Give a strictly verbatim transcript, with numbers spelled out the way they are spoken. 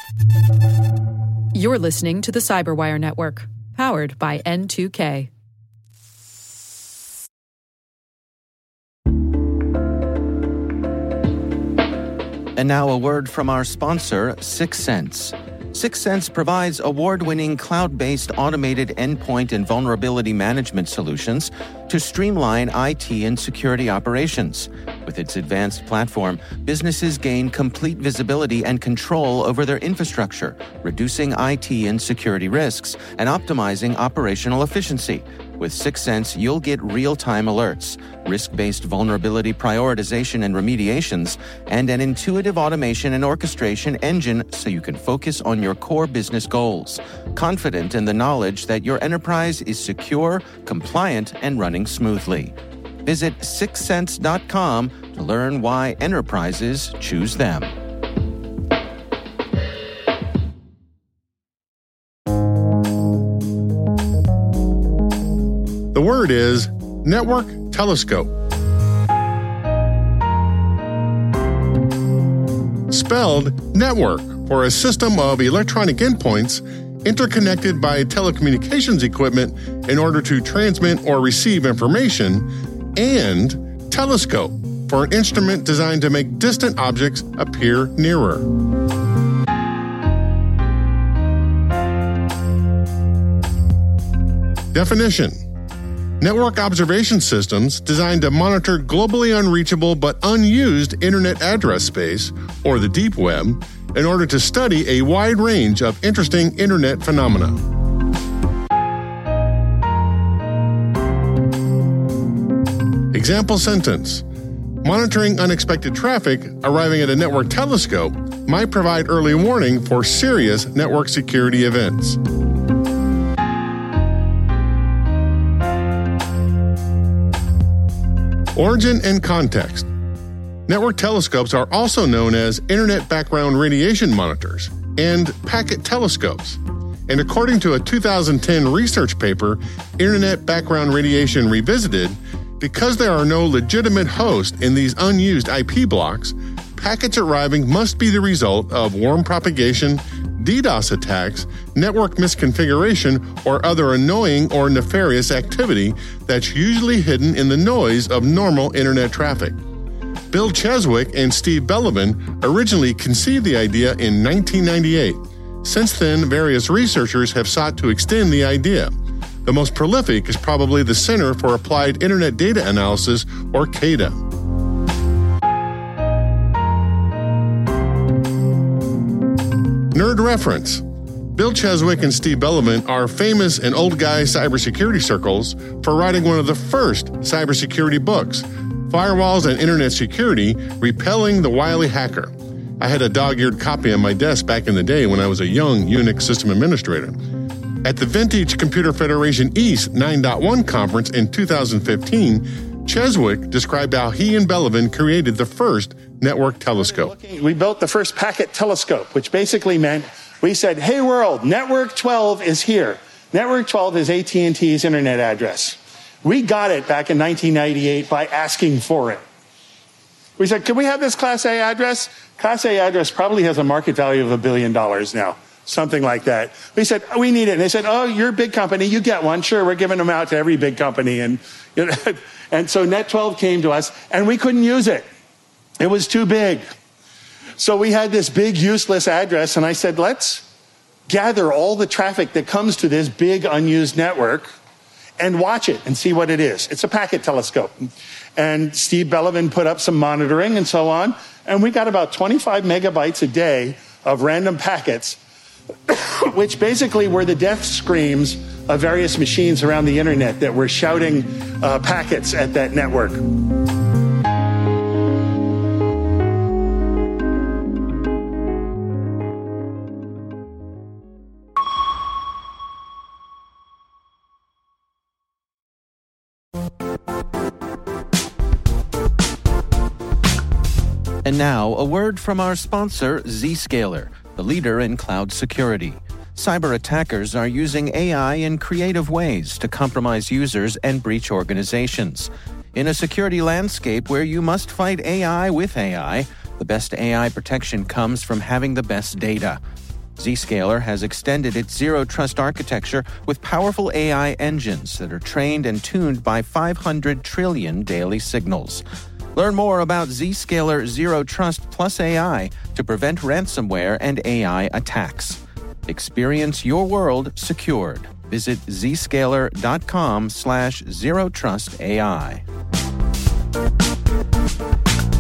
You're listening to the Cyberwire Network, powered by N two K. And now a word from our sponsor, Syxsense. Syxsense provides award-winning cloud-based automated endpoint and vulnerability management solutions to streamline I T and security operations. With its advanced platform, businesses gain complete visibility and control over their infrastructure, reducing I T and security risks and optimizing operational efficiency. With Syxsense, you'll get real-time alerts, risk-based vulnerability prioritization and remediations, and an intuitive automation and orchestration engine so you can focus on your core business goals, confident in the knowledge that your enterprise is secure, compliant, and running smoothly. Visit Syxsense dot com to learn why enterprises choose them. The word is network telescope. Spelled network, or a system of electronic endpoints interconnected by telecommunications equipment in order to transmit or receive information, and telescope, for an instrument designed to make distant objects appear nearer. Definition: network observation systems designed to monitor globally unreachable but unused internet address space, or the deep web, in order to study a wide range of interesting internet phenomena. Example sentence: monitoring unexpected traffic arriving at a network telescope might provide early warning for serious network security events. Origin and context. Network telescopes are also known as Internet Background Radiation Monitors and packet telescopes. And according to a two thousand ten research paper, Internet Background Radiation Revisited, because there are no legitimate hosts in these unused I P blocks, packets arriving must be the result of worm propagation, DDoS attacks, network misconfiguration, or other annoying or nefarious activity that's usually hidden in the noise of normal internet traffic. Bill Cheswick and Steve Bellevin originally conceived the idea in nineteen ninety-eight. Since then, various researchers have sought to extend the idea. The most prolific is probably the Center for Applied Internet Data Analysis, or C A D A. Nerd reference. Bill Cheswick and Steve Bellevin are famous in old guy cybersecurity circles for writing one of the first cybersecurity books, Firewalls and Internet Security, Repelling the Wily Hacker. I had a dog-eared copy on my desk back in the day when I was a young Unix system administrator. At the Vintage Computer Federation East nine point one conference in two thousand fifteen, Cheswick described how he and Bellevin created the first network telescope. We built the first packet telescope, which basically meant we said, hey world, network twelve is here. Network twelve is A T and T's internet address. We got it back in nineteen ninety-eight by asking for it. We said, can we have this Class A address? Class A address probably has a market value of a billion dollars now, something like that. We said, oh, we need it. And they said, oh, you're a big company, you get one. Sure, we're giving them out to every big company. And, you know, and so Net twelve came to us, and we couldn't use it. It was too big. So we had this big useless address, and I said, let's gather all the traffic that comes to this big unused network and watch it and see what it is. It's a packet telescope. And Steve Bellevin put up some monitoring and so on, and we got about twenty-five megabytes a day of random packets, which basically were the death screams of various machines around the internet that were shouting uh, packets at that network. And now, a word from our sponsor, Zscaler, the leader in cloud security. Cyber attackers are using A I in creative ways to compromise users and breach organizations. In a security landscape where you must fight A I with A I, the best A I protection comes from having the best data. Zscaler has extended its Zero Trust architecture with powerful A I engines that are trained and tuned by five hundred trillion daily signals. Learn more about Zscaler Zero Trust Plus A I to prevent ransomware and A I attacks. Experience your world secured. Visit zscaler.com slash zero trust AI.